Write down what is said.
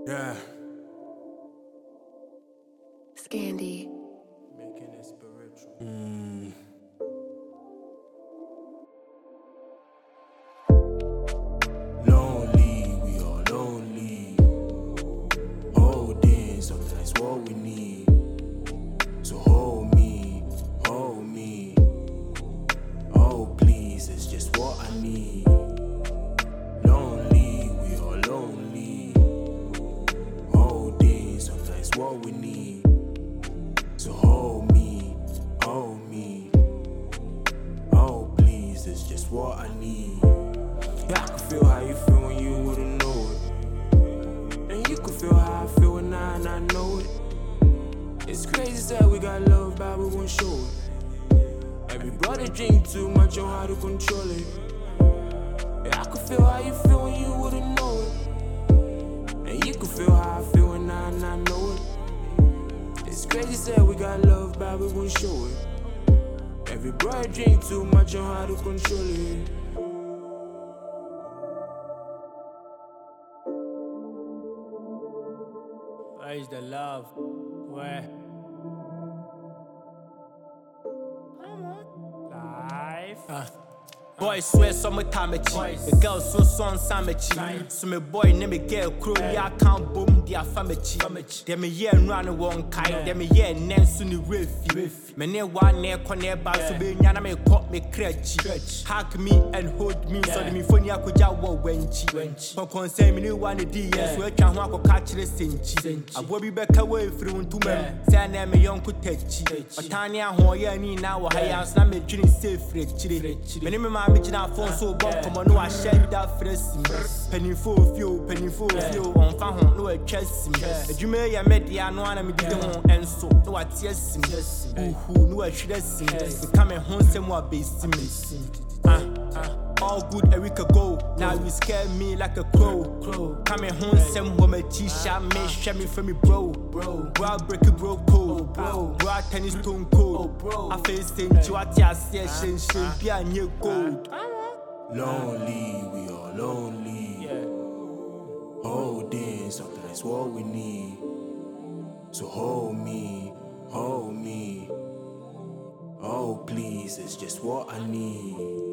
Yeah. Scandy. Making it spiritual. Lonely, we all lonely. Holding, sometimes what we need. So hold me, hold me. Oh, please, it's just what I need. Lonely, we all lonely. Holding, sometimes what we need. So hold me, hold me. Oh, please, it's just what I need. Yeah, I can feel how you feel when you wouldn't know it. And you can feel how I feel when I know it. It's crazy that we got love, but we won't show it. Every brother drink too much, on how to control it. Yeah, I can feel how you feel when you wouldn't know it. And you can feel how I feel when I know it. It's crazy that we got love, but we won't show it. Every brother drink too much, on how to control it. Where is the love? Where? Life. Boys swear summertime the girls so son samachi. So me boy name me girl crow ya can't boom their family. Dem me year run one kai, dem me year nensu ni refi. Me ne one near corner bar so be nyana me cop me crutch. Hug me and hold me so me phone ya kuja wo wenchi. Pon concern me ni one DS we twa ho akọ kire senchi. Abo bi beka we free untumam. Say na me yonko techi. Otani ahoye ni na wo haya so na me dwini safe chire. Me ne me I'm phone so bon come on no I share that phrase penny full few on fa ho no a chess adwuma ya media no ana me dide ho enso no what yes uhu no a hwede sim we come ho nsem wa besim all good a week ago now you scare me like a crow come home nsem ho ma chisha me hwe me from me bro break it bro cold bro tennis stone cold I face think you at your session be a new gold. Lonely, we all lonely. Holding, sometimes what we need. So hold me, hold me. Oh, please, it's just what I need.